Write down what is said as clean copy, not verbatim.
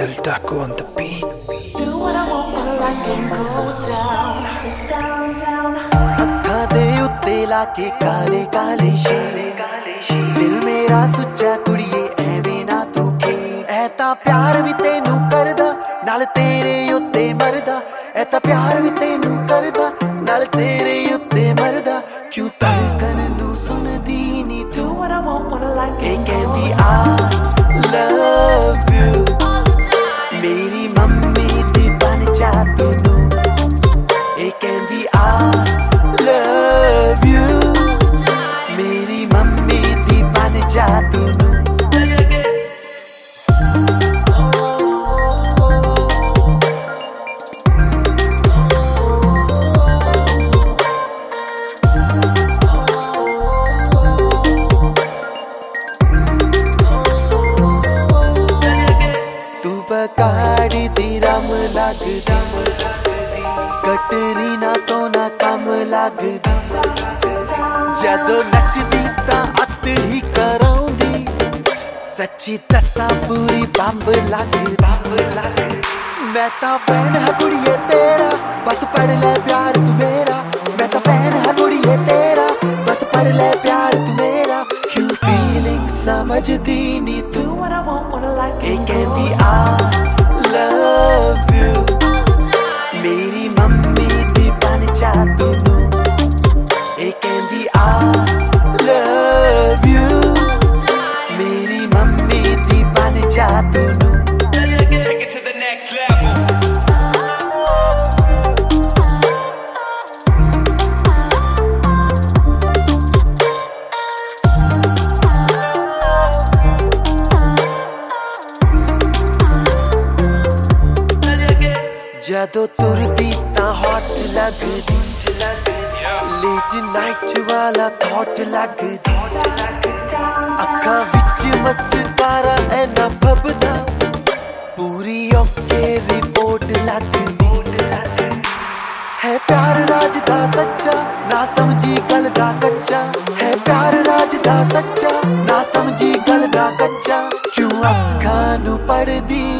El Taco on the beat. Do what I want when I can go down to downtown. ਅੱਖਾਂ ਦੇ ਉੱਤੇ ਲਾ ਕੇ ਕਾਲੇ ਕਾਲੇ ਸ਼ੇ ਦਿਲ ਮੇਰਾ ਸੁੱਚਾ ਕੁੜੀਏ ਐਵੇਂ ਨਾ ਤੂੰ ਖੇਡ ਐ ਤਾਂ ਪਿਆਰ ਵੀ ਤੈਨੂੰ ਕਰਦਾ ਨਾਲ ਤੇਰੇ ਉੱਤੇ ਮਰਦਾ ਐ ਤਾਂ ਪਿਆਰ ਵੀ ਤੈਨੂੰ ਕਰਦਾ ਨਾਲ ਤੇਰੇ ਉੱਤੇ ਮਰਦਾ ਕਿਉਂ ਧੜਕਣ ਨੂੰ ਸੁਣਦੀ ਨੀ Do ਤੂੰ what I want when I ਇਹ can ਕਹਿੰਦੀ I love you ਮੇਰੀ ਮੰਮੀ ਦੀ ਬਣ ਜਾ ਤੂੰ ਇਹ ਕਹਿੰਦੀ I love you ਮੇਰੀ ਮੰਮੀ ਦੀ ਬਣ ਜਾ ਤੂੰ ਬਕਾੜੀ ਦੀ ਰਮ ਲੱਗਦੀ ਕਟਰੀਨਾ ਤੋਂ ਨਾ ਕੰਮ ਲੱਗਦੀ ਜਦੋਂ ਨੱਚਦੀ ਤਾਂ ਅੱਤ ਹੀ ਕਰਾਉਂਦੀ ਸੱਚੀ ਦੱਸਾਂ ਪੂਰੀ ਬੰਬ ਲੱਗਦੀ ਮੈਂ ਤਾਂ ਭੈਣ ਹਾਂ ਕੁੜੀਏ ਤੇਰਾ ਬਸ ਪੜ ਲੈ ਪਿਆਰ ਤੂੰ ਮੇਰਾ ਮੈਂ ਤਾਂ ਭੈਣ ਹਾਂ ਕੁੜੀਏ ਤੇਰਾ ਬਸ ਪੜ ਲੈ ਪਿਆਰ ਤੂੰ ਮੇਰਾ ਕਿਉਂ ਫੀਲਿੰਗ ਸਮਝਦੀ ਨੀ ਤੂੰ Do what I want when I ਇਹ can ਕਹਿੰਦੀ I love you ਮੇਰੀ ਮੰਮੀ ਦੀ ਬਣ ਜਾ ਤੂੰ ਇਹ ਕਹਿੰਦੀ I love you ਮੇਰੀ ਮੰਮੀ ਦੀ ਬਣ ਜਾ ਤੂੰ Take it to the next level. ਜਦੋਂ ਤੁਰਦੀ ਤਾਂ ਹੌਟ ਲੱਗਦੀ ਲੇਟ ਨਾਈਟ ਵਾਲਾ ਥੌਟ ਲੱਗਦੀ ਅੱਖਾਂ ਵਿੱਚ ਮਸਕਾਰਾ ਐਨਾ ਫੱਬਦਾ ਪੂਰੀ ਓਕੇ ਰਿਪੋਰਟ ਲੱਗਦੀ ਹੈ ਪਿਆਰ ਰਾਜ ਦਾ ਸੱਚਾ ਨਾ ਸਮਝੀ ਗੱਲ ਦਾ ਕੱਚਾ ਹੈ ਪਿਆਰ ਰਾਜ ਦਾ ਸੱਚਾ ਨਾ ਸਮਝੀ ਗੱਲ ਦਾ ਕੱਚਾ ਕਿਉਂ ਅੱਖਾਂ ਨੂੰ ਪੜਦੀ